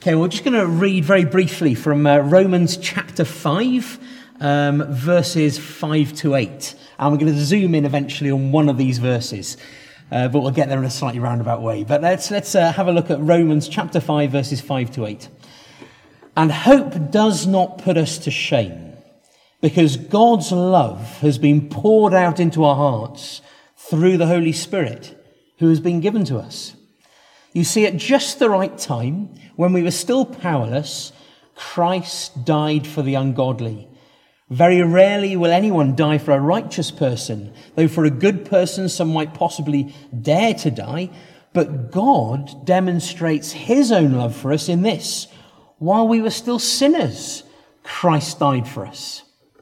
Okay, we're just going to read very briefly from Romans chapter 5, verses 5 to 8. And we're going to zoom in eventually on one of these verses, but we'll get there in a slightly roundabout way. But let's have a look at Romans chapter 5, verses 5 to 8. And hope does not put us to shame, because God's love has been poured out into our hearts through the Holy Spirit, who has been given to us. You see, at just the right time, when we were still powerless, Christ died for the ungodly. Very rarely will anyone die for a righteous person, though for a good person some might possibly dare to die. But God demonstrates his own love for us in this: while we were still sinners, Christ died for us.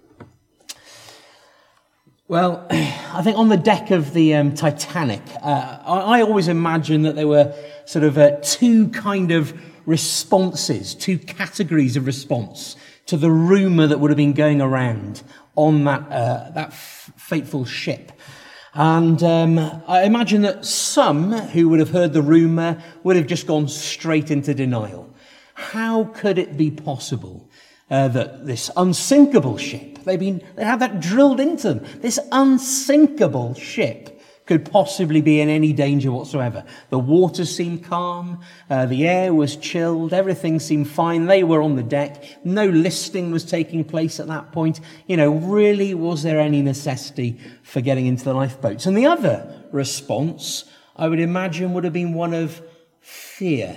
Well, I think on the deck of the Titanic, I always imagine that there were sort of two kind of responses, two categories of response to the rumour that would have been going around on that fateful ship. And I imagine that some who would have heard the rumour would have just gone straight into denial. How could it be possible that this unsinkable ship, they had that drilled into them, this unsinkable ship could possibly be in any danger whatsoever? The water seemed calm, the air was chilled, everything seemed fine. They were on the deck, no listing was taking place at that point. Really, was there any necessity for getting into the lifeboats? And the other response, I would imagine, would have been one of fear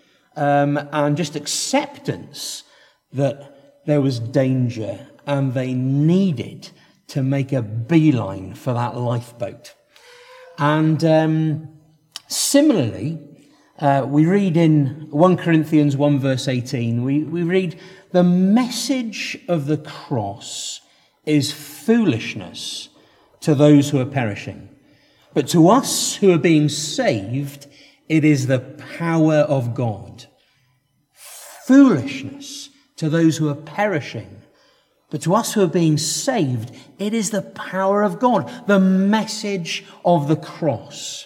and just acceptance that there was danger and they needed to make a beeline for that lifeboat. And similarly, we read in 1 Corinthians 1 verse 18, we read, the message of the cross is foolishness to those who are perishing. But to us who are being saved, it is the power of God. Foolishness to those who are perishing. But to us who are being saved, it is the power of God, the message of the cross.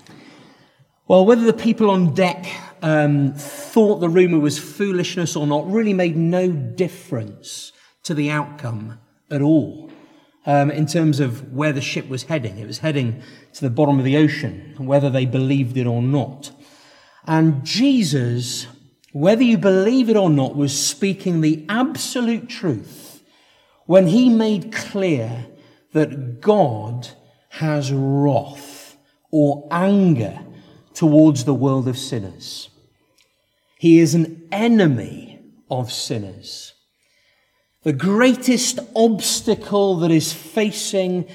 Well, whether the people on deck thought the rumour was foolishness or not really made no difference to the outcome at all in terms of where the ship was heading. It was heading to the bottom of the ocean, whether they believed it or not. And Jesus, whether you believe it or not, was speaking the absolute truth when he made clear that God has wrath or anger towards the world of sinners. He is an enemy of sinners. The greatest obstacle that is facing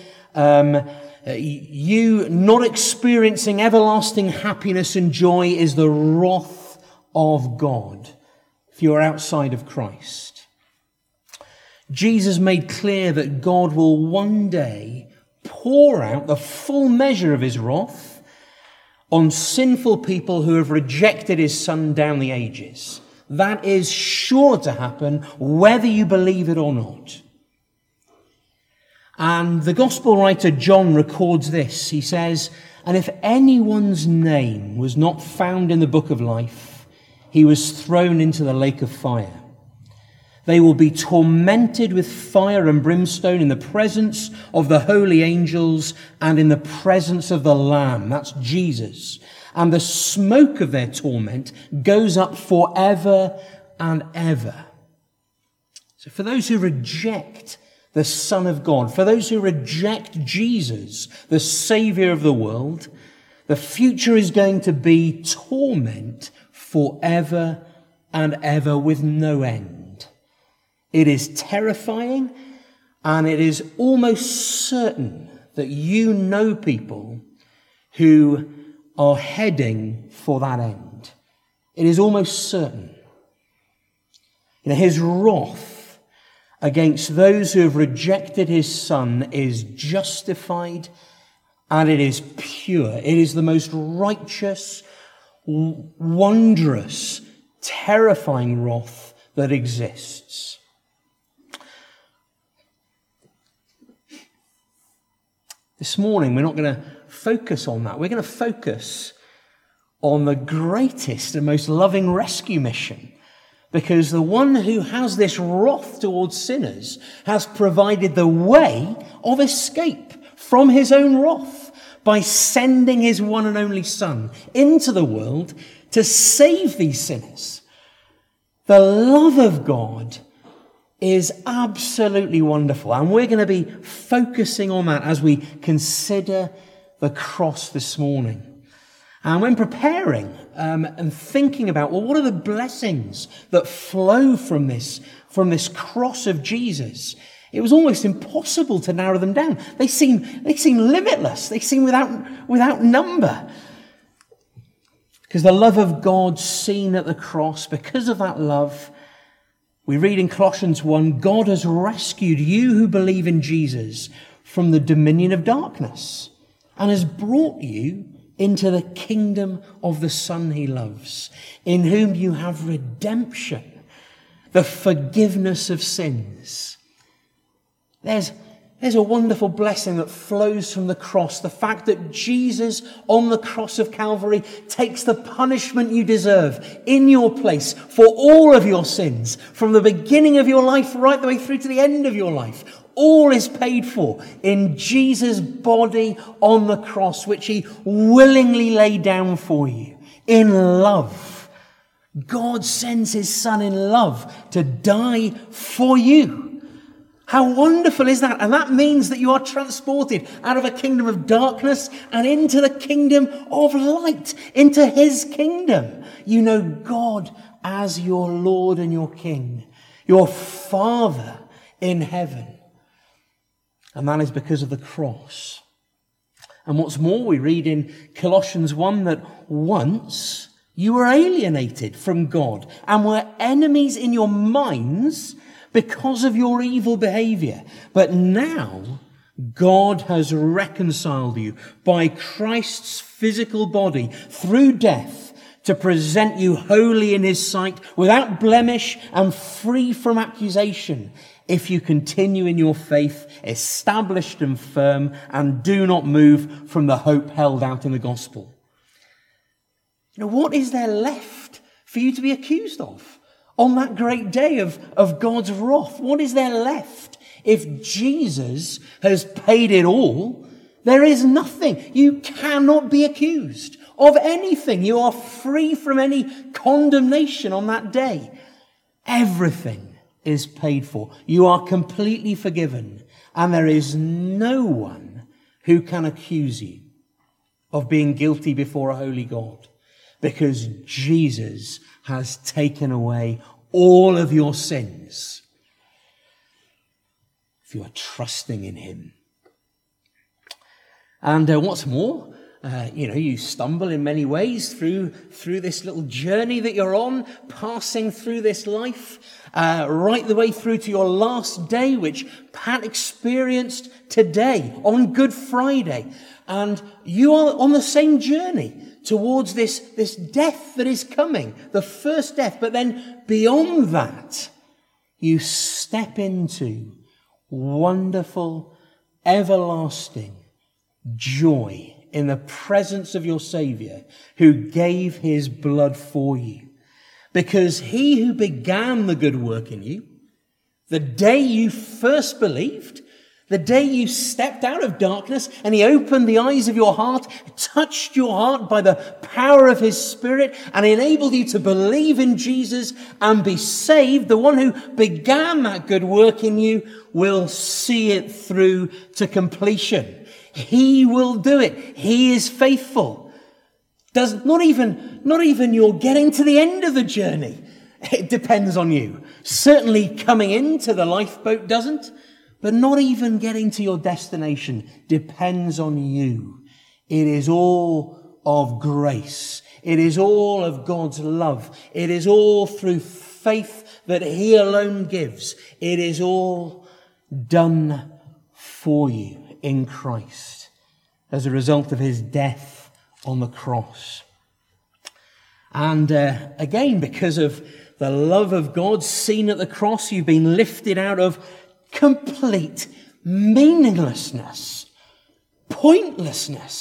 you not experiencing everlasting happiness and joy is the wrath of God if you are outside of Christ. Jesus made clear that God will one day pour out the full measure of his wrath on sinful people who have rejected his Son down the ages. That is sure to happen, whether you believe it or not. And the gospel writer John records this. He says, and if anyone's name was not found in the book of life, he was thrown into the lake of fire. They will be tormented with fire and brimstone in the presence of the holy angels and in the presence of the Lamb. That's Jesus. And the smoke of their torment goes up forever and ever. So for those who reject the Son of God, for those who reject Jesus, the Saviour of the world, the future is going to be torment forever and ever with no end. It is terrifying, and it is almost certain that you know people who are heading for that end. It is almost certain. His wrath against those who have rejected his Son is justified, and it is pure. It is the most righteous, wondrous, terrifying wrath that exists. This morning, we're not going to focus on that. We're going to focus on the greatest and most loving rescue mission. Because the one who has this wrath towards sinners has provided the way of escape from his own wrath by sending his one and only Son into the world to save these sinners. The love of God is absolutely wonderful. And we're going to be focusing on that as we consider the cross this morning. And when preparing and thinking about, well, what are the blessings that flow from this cross of Jesus? It was almost impossible to narrow them down. They seem limitless. They seem without number. Because the love of God seen at the cross, because of that love, we read in Colossians 1, God has rescued you who believe in Jesus from the dominion of darkness and has brought you into the kingdom of the Son he loves, in whom you have redemption, the forgiveness of sins. There's a wonderful blessing that flows from the cross. The fact that Jesus on the cross of Calvary takes the punishment you deserve in your place for all of your sins, from the beginning of your life right the way through to the end of your life. All is paid for in Jesus' body on the cross, which he willingly laid down for you in love. God sends his Son in love to die for you. How wonderful is that? And that means that you are transported out of a kingdom of darkness and into the kingdom of light, into his kingdom. You know God as your Lord and your King, your Father in heaven. And that is because of the cross. And what's more, we read in Colossians 1 that once you were alienated from God and were enemies in your minds because of your evil behavior. But now God has reconciled you by Christ's physical body through death to present you holy in his sight, without blemish and free from accusation, if you continue in your faith, established and firm, and do not move from the hope held out in the gospel. You know, what is there left for you to be accused of on that great day of God's wrath? What is there left? If Jesus has paid it all, there is nothing. You cannot be accused of anything. You are free from any condemnation on that day. Everything is paid for. You are completely forgiven. And there is no one who can accuse you of being guilty before a holy God, because Jesus has taken away all of your sins if you are trusting in him. And what's more, you stumble in many ways through this little journey that you're on, passing through this life, right the way through to your last day, which Pat experienced today on Good Friday. And you are on the same journey towards this death that is coming, the first death. But then beyond that, you step into wonderful, everlasting joy in the presence of your Savior, who gave his blood for you. Because he who began the good work in you, the day you first believed, the day you stepped out of darkness and he opened the eyes of your heart, touched your heart by the power of his Spirit and enabled you to believe in Jesus and be saved, the one who began that good work in you will see it through to completion. He will do it. He is faithful. Not even you're getting to the end of the journey. It depends on you. Certainly coming into the lifeboat doesn't. But not even getting to your destination depends on you. It is all of grace. It is all of God's love. It is all through faith that he alone gives. It is all done for you in Christ as a result of his death on the cross. And again, because of the love of God seen at the cross, you've been lifted out of complete meaninglessness, pointlessness,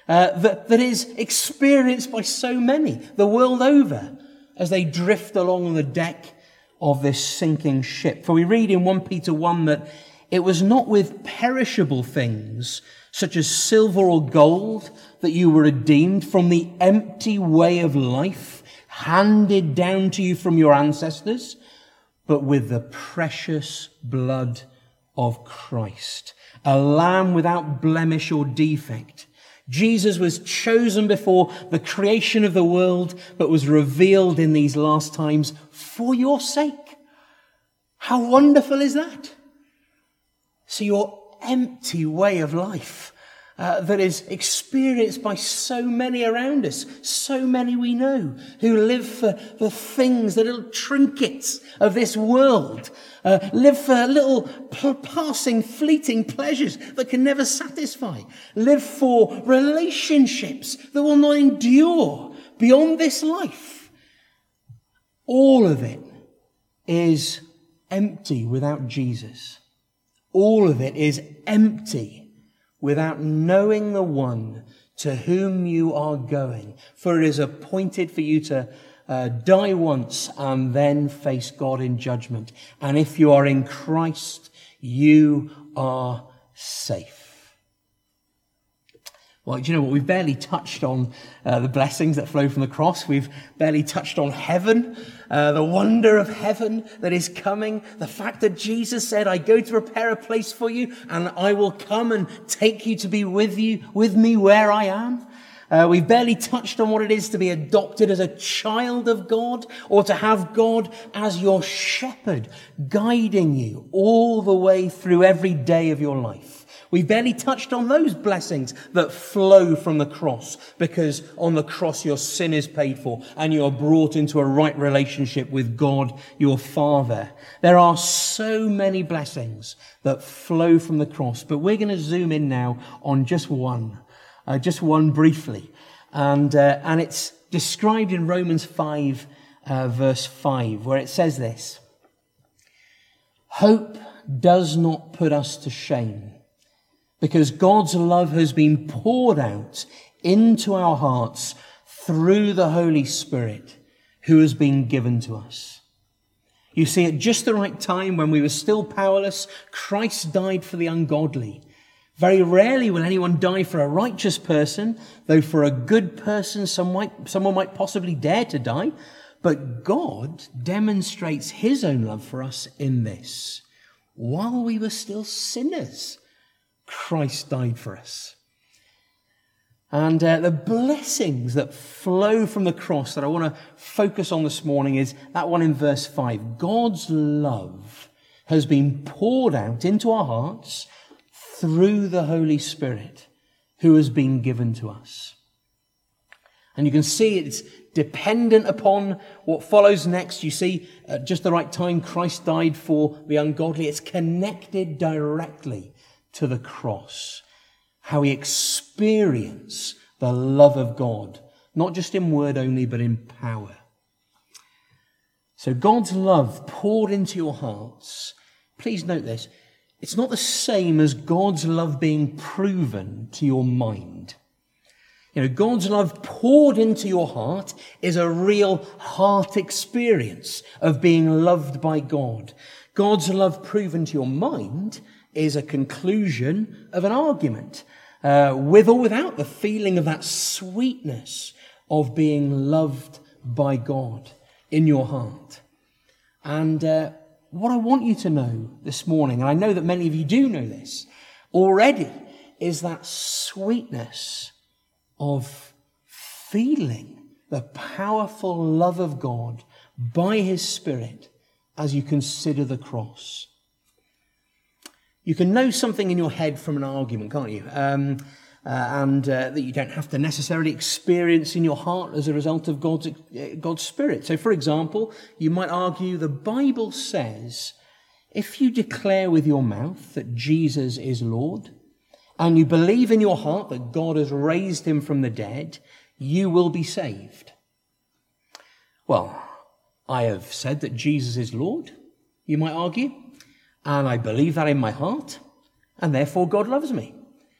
that is experienced by so many the world over as they drift along the deck of this sinking ship. For we read in 1 Peter 1 that it was not with perishable things such as silver or gold that you were redeemed from the empty way of life handed down to you from your ancestors, but with the precious blood of Christ, a lamb without blemish or defect. Jesus was chosen before the creation of the world, but was revealed in these last times for your sake. How wonderful is that? So your empty way of life that is experienced by so many around us, so many we know, who live for the things, the little trinkets of this world, live for little passing, fleeting pleasures that can never satisfy, live for relationships that will not endure beyond this life. All of it is empty without Jesus. All of it is empty without knowing the one to whom you are going. For it is appointed for you to die once and then face God in judgment. And if you are in Christ, you are safe. Well, do you know what? We've barely touched on the blessings that flow from the cross. We've barely touched on heaven, the wonder of heaven that is coming. The fact that Jesus said, I go to prepare a place for you and I will come and take you to be with me where I am. We've barely touched on what it is to be adopted as a child of God, or to have God as your shepherd, guiding you all the way through every day of your life. We've barely touched on those blessings that flow from the cross, because on the cross your sin is paid for and you are brought into a right relationship with God, your Father. There are so many blessings that flow from the cross, but we're going to zoom in now on just one briefly. And it's described in Romans 5, verse 5, where it says this: hope does not put us to shame, because God's love has been poured out into our hearts through the Holy Spirit who has been given to us. You see, at just the right time, when we were still powerless, Christ died for the ungodly. Very rarely will anyone die for a righteous person, though for a good person someone might possibly dare to die. But God demonstrates his own love for us in this: while we were still sinners, Christ died for us. And the blessings that flow from the cross that I want to focus on this morning is that one in verse 5. God's love has been poured out into our hearts through the Holy Spirit who has been given to us. And you can see it's dependent upon what follows next. You see, at just the right time, Christ died for the ungodly. It's connected directly to the cross, how we experience the love of God, not just in word only, but in power. So God's love poured into your hearts. Please note this. It's not the same as God's love being proven to your mind. You know, God's love poured into your heart is a real heart experience of being loved by God. God's love proven to your mind is a conclusion of an argument, with or without the feeling of that sweetness of being loved by God in your heart. And what I want you to know this morning, and I know that many of you do know this already, is that sweetness of feeling the powerful love of God by his Spirit as you consider the cross. You can know something in your head from an argument, can't you? That you don't have to necessarily experience in your heart as a result of God's Spirit. So, for example, you might argue the Bible says, if you declare with your mouth that Jesus is Lord, and you believe in your heart that God has raised him from the dead, you will be saved. Well, I have said that Jesus is Lord, you might argue, and I believe that in my heart, and therefore God loves me.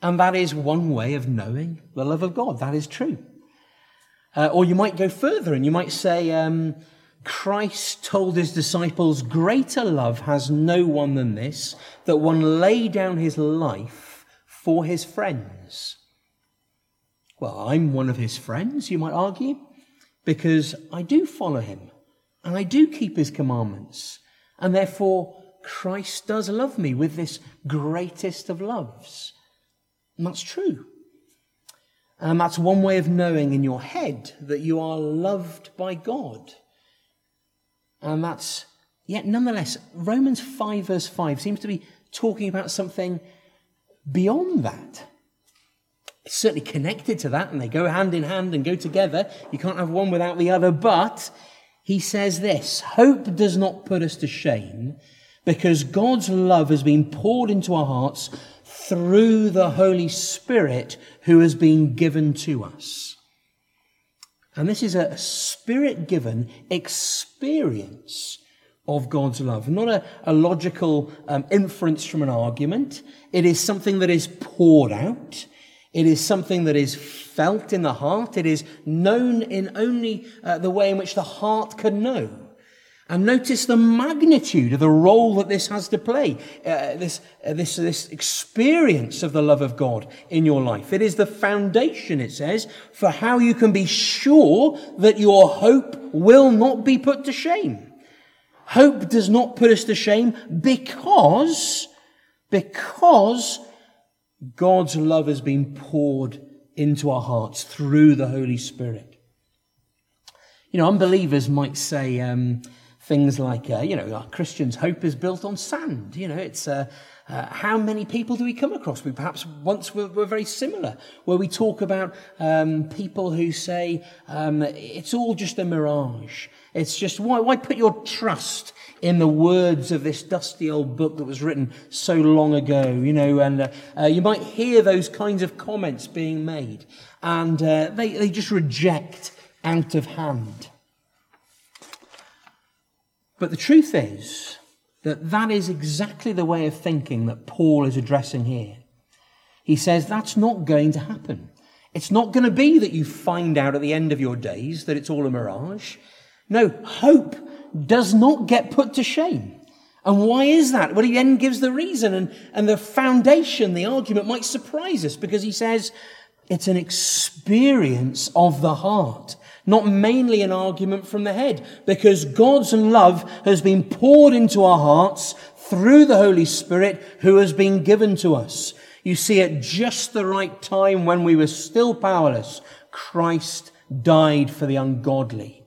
And that is one way of knowing the love of God. That is true. Or you might go further and you might say, Christ told his disciples, greater love has no one than this, that one lay down his life for his friends. Well, I'm one of his friends, you might argue, because I do follow him and I do keep his commandments. And therefore, Christ does love me with this greatest of loves. And that's true. And that's one way of knowing in your head that you are loved by God. And that's, yet nonetheless, Romans 5 verse 5 seems to be talking about something beyond that. It's certainly connected to that, and they go hand in hand and go together. You can't have one without the other, but he says this, hope does not put us to shame, because God's love has been poured into our hearts through the Holy Spirit who has been given to us. And this is a Spirit-given experience of God's love, not a logical inference from an argument. It is something that is poured out. It is something that is felt in the heart. It is known in only the way in which the heart can know. And notice the magnitude of the role that this has to play, this experience of the love of God in your life. It is the foundation, it says, for how you can be sure that your hope will not be put to shame. Hope does not put us to shame because God's love has been poured into our hearts through the Holy Spirit. You know, unbelievers might say things like, our Christians' hope is built on sand. You know, it's how many people do we come across? We perhaps once were very similar, where we talk about people who say it's all just a mirage. It's just, why put your trust in the words of this dusty old book that was written so long ago, you know, and you might hear those kinds of comments being made, and they just reject out of hand. But the truth is that is exactly the way of thinking that Paul is addressing here. He says that's not going to happen. It's not going to be that you find out at the end of your days that it's all a mirage. No, hope does not get put to shame. And why is that? Well, he then gives the reason, and the foundation, the argument might surprise us, because he says it's an experience of the heart, not mainly an argument from the head, because God's love has been poured into our hearts through the Holy Spirit who has been given to us. You see, at just the right time when we were still powerless, Christ died for the ungodly.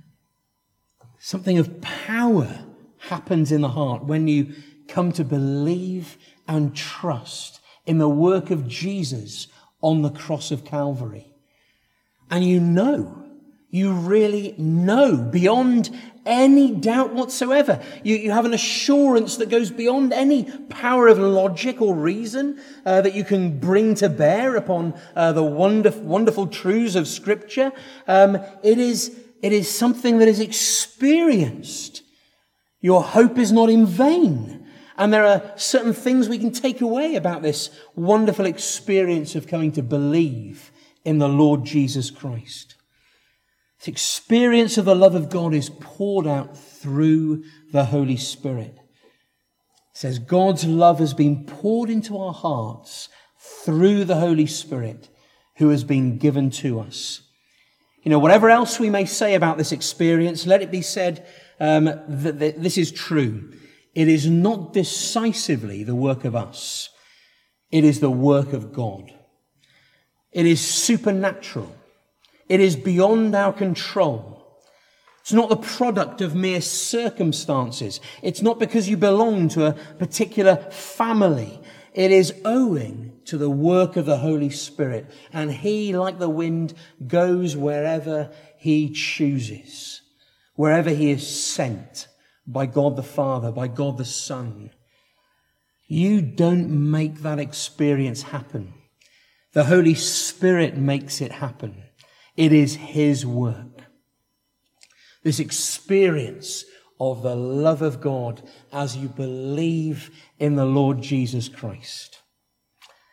Something of power happens in the heart when you come to believe and trust in the work of Jesus on the cross of Calvary. And you really know beyond any doubt whatsoever. You have an assurance that goes beyond any power of logic or reason that you can bring to bear upon the wonderful truths of Scripture. It is something that is experienced. Your hope is not in vain. And there are certain things we can take away about this wonderful experience of coming to believe in the Lord Jesus Christ. This experience of the love of God is poured out through the Holy Spirit. It says God's love has been poured into our hearts through the Holy Spirit who has been given to us. You know, whatever else we may say about this experience, let it be said that this is true. It is not decisively the work of us. It is the work of God. It is supernatural. It is beyond our control. It's not the product of mere circumstances. It's not because you belong to a particular family. It is owing to the work of the Holy Spirit. And he, like the wind, goes wherever he chooses, wherever he is sent by God the Father, by God the Son. You don't make that experience happen. The Holy Spirit makes it happen. It is his work. This experience of the love of God as you believe in the Lord Jesus Christ.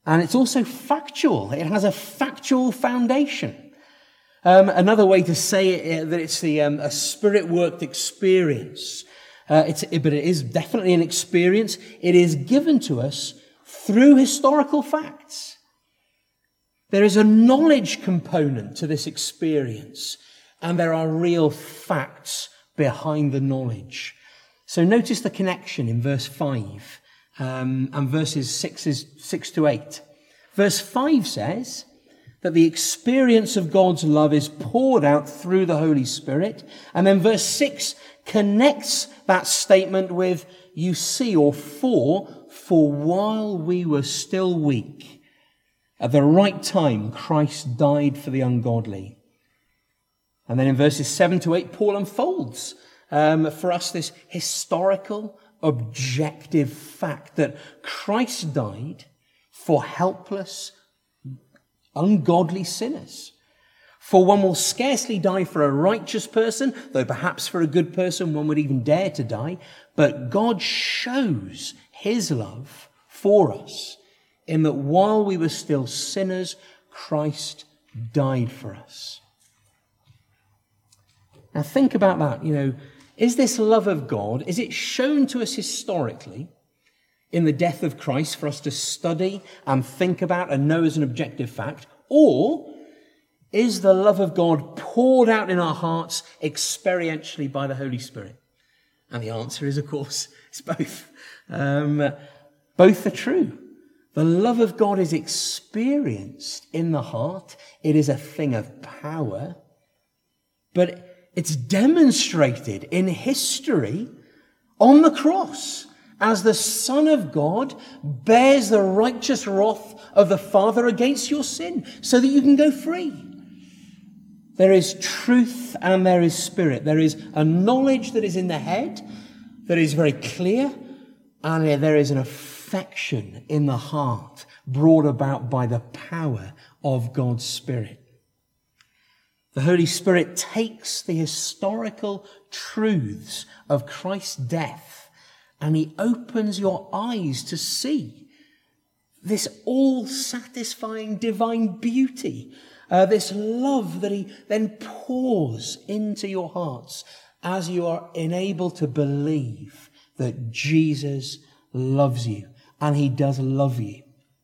And it's also factual. It has a factual foundation. Another way to say it, that it's a spirit-worked experience. But it is definitely an experience. It is given to us through historical facts. There is a knowledge component to this experience, and there are real facts behind the knowledge. So notice the connection in verse 5 and verses 6 to 8. Verse 5 says that the experience of God's love is poured out through the Holy Spirit. And then verse 6 connects that statement with, you see, or for while we were still weak, at the right time, Christ died for the ungodly. And then in verses 7 to 8, Paul unfolds for us this historical, objective fact that Christ died for helpless, ungodly sinners. For one will scarcely die for a righteous person, though perhaps for a good person one would even dare to die. But God shows his love for us in that while we were still sinners, Christ died for us. Now think about that. Is this love of God, is it shown to us historically in the death of Christ for us to study and think about and know as an objective fact? Or is the love of God poured out in our hearts experientially by the Holy Spirit? And the answer is, of course, it's both. Both are true. The love of God is experienced in the heart. It is a thing of power. But it's demonstrated in history on the cross as the Son of God bears the righteous wrath of the Father against your sin so that you can go free. There is truth and there is spirit. There is a knowledge that is in the head that is very clear, and there is an affection in the heart brought about by the power of God's Spirit. The Holy Spirit takes the historical truths of Christ's death and he opens your eyes to see this all-satisfying divine beauty, this love that he then pours into your hearts as you are enabled to believe that Jesus loves you, and he does love you.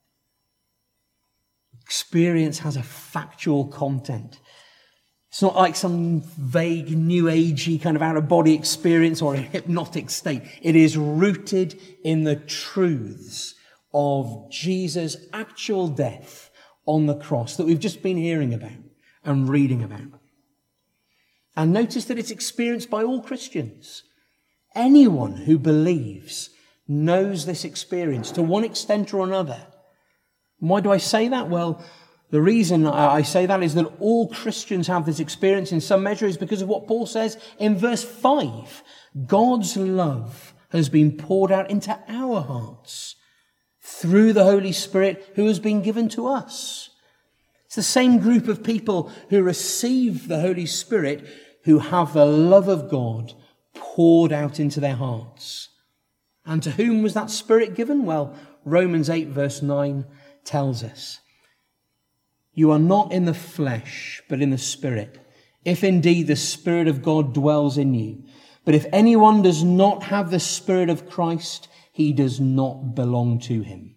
Experience has a factual content. It's not like some vague, new agey kind of out-of-body experience or a hypnotic state. It is rooted in the truths of Jesus' actual death on the cross that we've just been hearing about and reading about. And notice that it's experienced by all Christians. Anyone who believes knows this experience to one extent or another. And why do I say that? Well, the reason I say that is that all Christians have this experience in some measure is because of what Paul says in verse 5. God's love has been poured out into our hearts through the Holy Spirit who has been given to us. It's the same group of people who receive the Holy Spirit who have the love of God poured out into their hearts. And to whom was that Spirit given? Well, Romans 8 verse 9 tells us, you are not in the flesh, but in the Spirit, if indeed the Spirit of God dwells in you. But if anyone does not have the Spirit of Christ, he does not belong to him.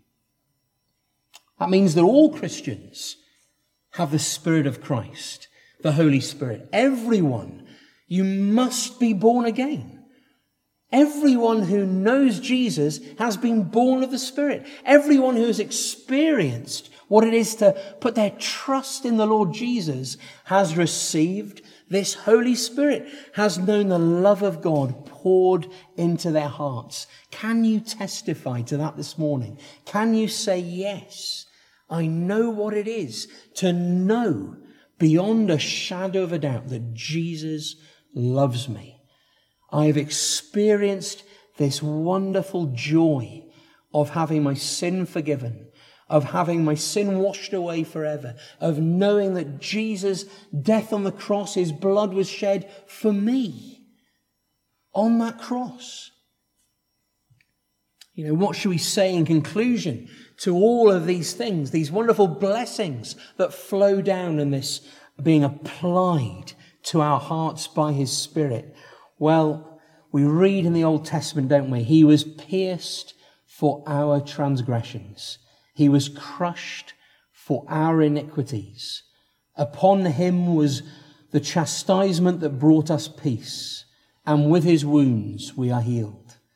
That means that all Christians have the Spirit of Christ, the Holy Spirit. Everyone, you must be born again. Everyone who knows Jesus has been born of the Spirit. Everyone who has experienced what it is to put their trust in the Lord Jesus has received this Holy Spirit, has known the love of God poured into their hearts. Can you testify to that this morning? Can you say, yes, I know what it is to know beyond a shadow of a doubt that Jesus loves me. I have experienced this wonderful joy of having my sin forgiven, of having my sin washed away forever, of knowing that Jesus' death on the cross, his blood was shed for me on that cross. What should we say in conclusion to all of these things, these wonderful blessings that flow down in this being applied to our hearts by his Spirit? Well, we read in the Old Testament, don't we? He was pierced for our transgressions. He was crushed for our iniquities. Upon him was the chastisement that brought us peace, and with his wounds we are healed.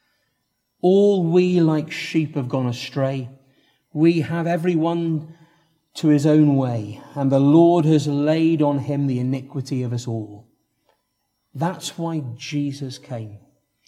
All we like sheep have gone astray. We have every one to his own way, and the Lord has laid on him the iniquity of us all. That's why Jesus came.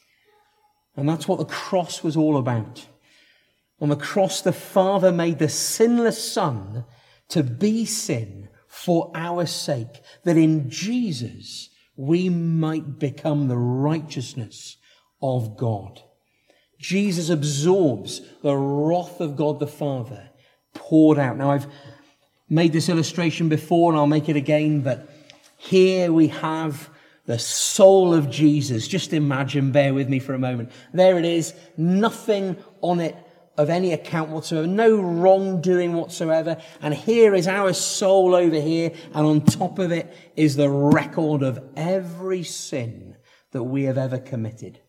And that's what the cross was all about. On the cross, the Father made the sinless Son to be sin for our sake, that in Jesus we might become the righteousness of God. Jesus absorbs the wrath of God the Father poured out. Now, I've made this illustration before and I'll make it again, but here we have the soul of Jesus. Just imagine, bear with me for a moment. There it is, nothing on it of any account whatsoever, no wrongdoing whatsoever. And here is our soul over here, and on top of it is the record of every sin that we have ever committed.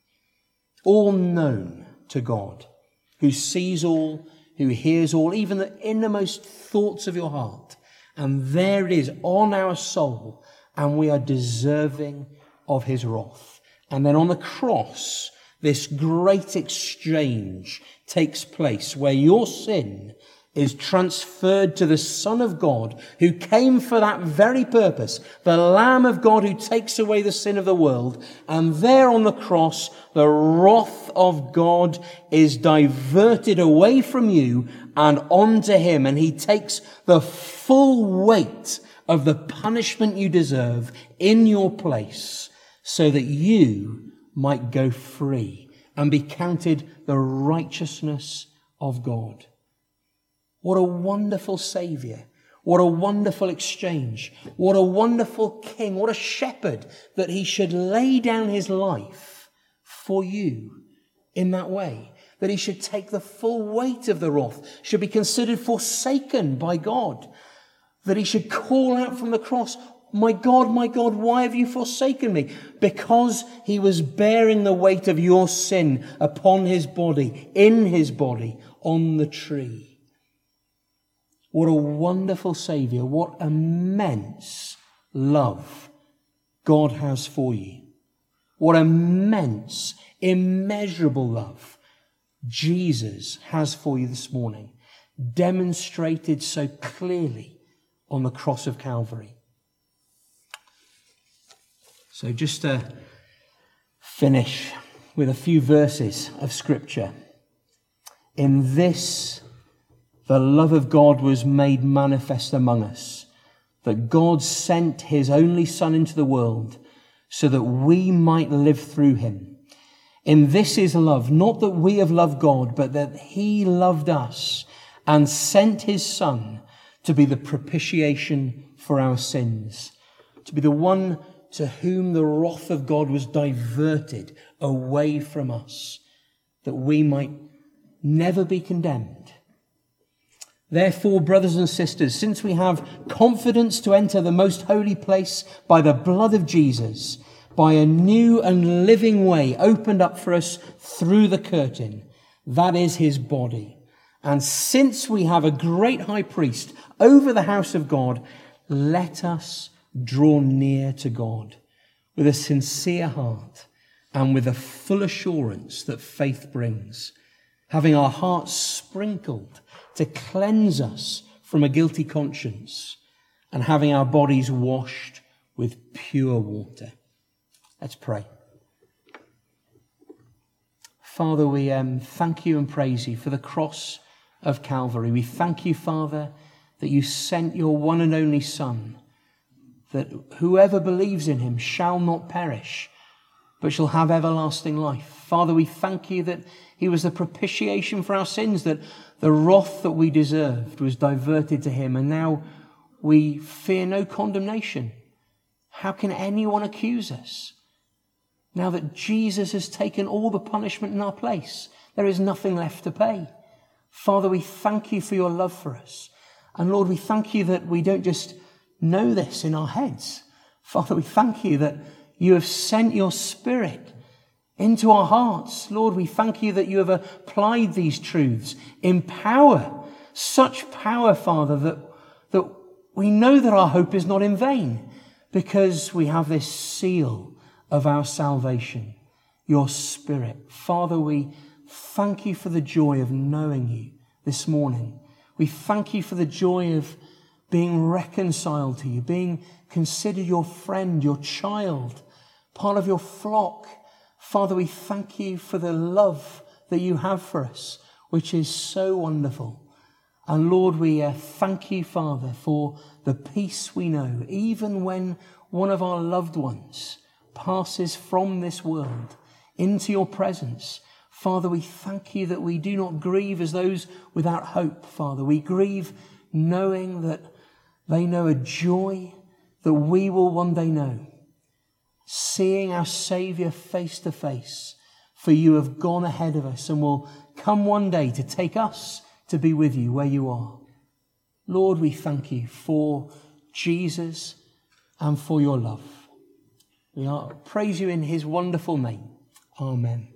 All known to God, who sees all, who hears all, even the innermost thoughts of your heart. And there it is on our soul, and we are deserving of his wrath. And then on the cross, this great exchange takes place where your sin is transferred to the Son of God, who came for that very purpose, the Lamb of God who takes away the sin of the world. And there on the cross, the wrath of God is diverted away from you and onto him. And he takes the full weight of the punishment you deserve in your place, so that you might go free and be counted the righteousness of God. What a wonderful Saviour. What a wonderful exchange. What a wonderful King. What a shepherd that he should lay down his life for you in that way. That he should take the full weight of the wrath, should be considered forsaken by God. That he should call out from the cross, my God, why have you forsaken me? Because he was bearing the weight of your sin upon his body, in his body, on the tree. What a wonderful Saviour. What immense love God has for you. What immense, immeasurable love Jesus has for you this morning, demonstrated so clearly on the cross of Calvary. So just to finish with a few verses of Scripture. In this, the love of God was made manifest among us, that God sent his only Son into the world so that we might live through him. In this is love, not that we have loved God, but that he loved us and sent his Son to be the propitiation for our sins, to be the one to whom the wrath of God was diverted away from us, that we might never be condemned. Therefore, brothers and sisters, since we have confidence to enter the most holy place by the blood of Jesus, by a new and living way opened up for us through the curtain, that is his body. And since we have a great high priest over the house of God, let us draw near to God with a sincere heart and with a full assurance that faith brings, having our hearts sprinkled to cleanse us from a guilty conscience, and having our bodies washed with pure water. Let's pray. Father, we thank you and praise you for the cross of Calvary. We thank you, Father, that you sent your one and only Son, that whoever believes in him shall not perish, but shall have everlasting life. Father, we thank you that he was the propitiation for our sins, that the wrath that we deserved was diverted to him, and now we fear no condemnation. How can anyone accuse us? Now that Jesus has taken all the punishment in our place, There is nothing left to pay. Father, we thank you for your love for us. And Lord, we thank you that we don't just know this in our heads. Father, we thank you that you have sent your Spirit into our hearts. Lord, we thank you that you have applied these truths in power, such power, Father, that we know that our hope is not in vain because we have this seal of our salvation, your Spirit. Father, we thank you for the joy of knowing you this morning. We thank you for the joy of being reconciled to you, being considered your friend, your child, part of your flock. Father, we thank you for the love that you have for us, which is so wonderful. And Lord, we thank you, Father, for the peace we know, even when one of our loved ones passes from this world into your presence. Father, we thank you that we do not grieve as those without hope, Father. We grieve knowing that they know a joy that we will one day know, seeing our Saviour face to face, for you have gone ahead of us and will come one day to take us to be with you where you are. Lord, we thank you for Jesus and for your love. We praise you in his wonderful name. Amen.